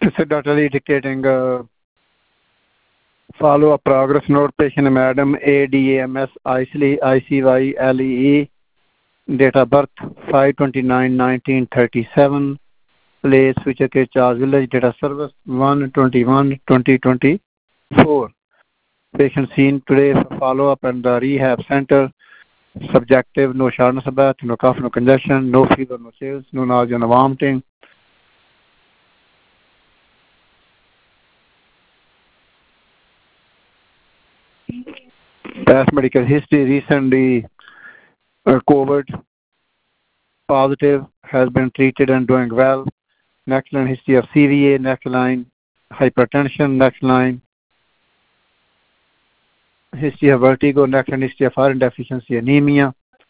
So Dr. Ali dictating follow-up progress note. Patient Madam ADAMS ICYLEE. Date of birth 5/29/1937. Place Switchercase Charles Village. Date of service 1/21/2024. Patient seen today for follow-up and the rehab center. Subjective, no shortness of breath, no cough, no congestion, no fever, no chills, no nausea, no vomiting. Past medical history, recently COVID positive, has been treated and doing well. Next line, history of CVA. Next line, hypertension. Next line, history of vertigo. Next line, history of iron deficiency, anemia.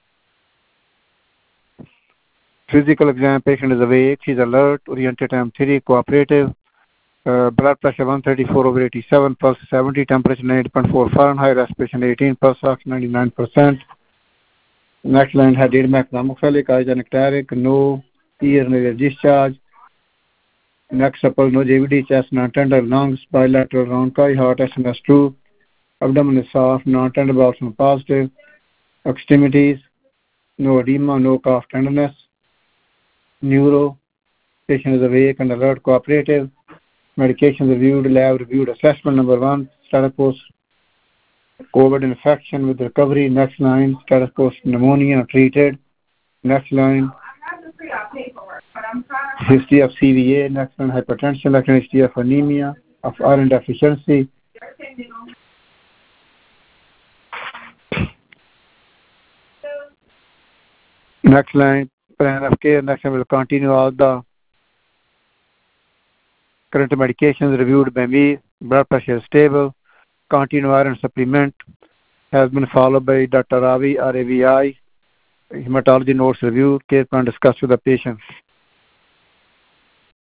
Physical exam, patient is awake, he's alert, oriented M3, cooperative. Blood pressure 134/87, pulse 70, temperature 90.4 Fahrenheit, respiration 18, pulse ox 99%. Next line, had edema economic, eyes anecteric, no ear nasal discharge. Next supple, no JVD, chest non-tender, lungs bilateral round chi, heart SMS2, abdomen is soft, non-tender, bowels positive. Extremities, no edema, no cough, tenderness. Neuro, patient is awake and alert, cooperative. Medication reviewed, lab reviewed. Assessment number 1, status post COVID infection with recovery. Next line, status post pneumonia treated. Next line, history of CVA. Next line, hypertension. Next line, history of anemia, of iron deficiency. Next line, plan of care. Next line will continue all the current medications reviewed by me. Blood pressure is stable. Continue iron supplement has been followed by Dr. Ravi, RAVI. Hematology notes reviewed. Care plan discussed with the patient.